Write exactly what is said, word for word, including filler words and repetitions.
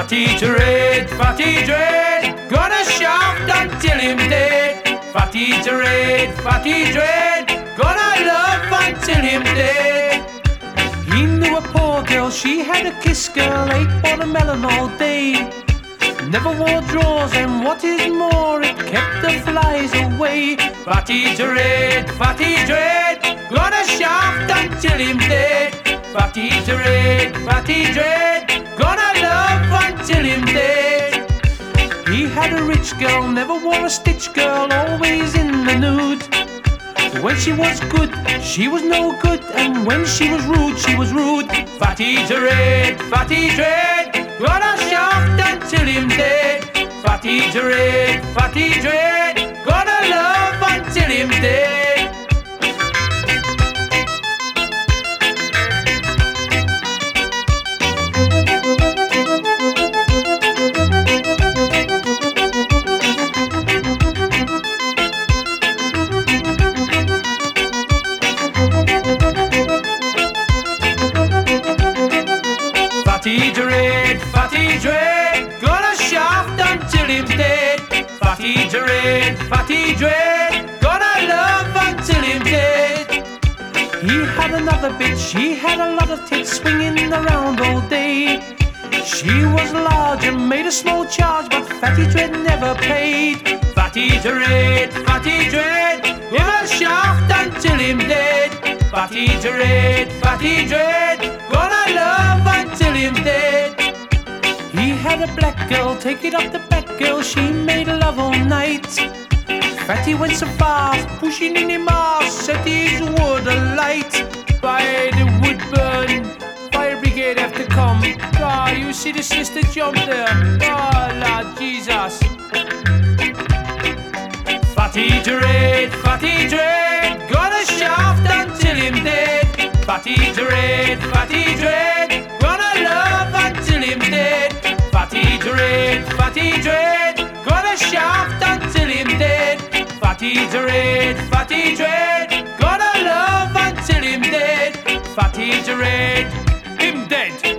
Fatty Dread, Fatty Dread, gonna shaft until him dead. Fatty Dread, Fatty Dread, gonna love until him dead. He knew a poor girl, she had a kiss girl, ate watermelon all day. Never wore drawers, and what is more, it kept the flies away. Fatty Dread, Fatty Dread, gonna shaft until him dead. Fatty Dread, Fatty Dread, gonna love until him dead. He had a rich girl, never wore a stitch girl, always in the nude. When she was good, she was no good, and when she was rude, she was rude. Fatty Dread, Fatty Dread, gonna shaft until him dead. Fatty Dread, Fatty Dread, gonna love until him dead. Fatty Dread, Fatty Dread, gonna shaft until him dead. Fatty Dread, Fatty Dread, gonna love until him dead. He had another bitch, she had a lot of tits, swinging around all day. She was large and made a small charge, but Fatty Dread never paid. Fatty Dread, Fatty Dread, gonna shaft until him dead. Fatty Dread, Fatty Dread, gonna love until him dead. He had a black girl, take it up the back girl, she made love all night. Fatty went so fast, pushing in him ass, set his wood alight. By the wood burn, fire brigade have to come. Ah, oh, you see the sister jump there. Oh, Lord Jesus. Fatty Dread, Fatty Dread, gonna shaft until him dead. Fatty Dread, Fatty Dread, gonna love until him dead. Fatty Dread, Fatty Dread, gonna shaft until him dead. Fatty Dread, Fatty Dread, gonna love until him dead. Fatty Dread, him dead.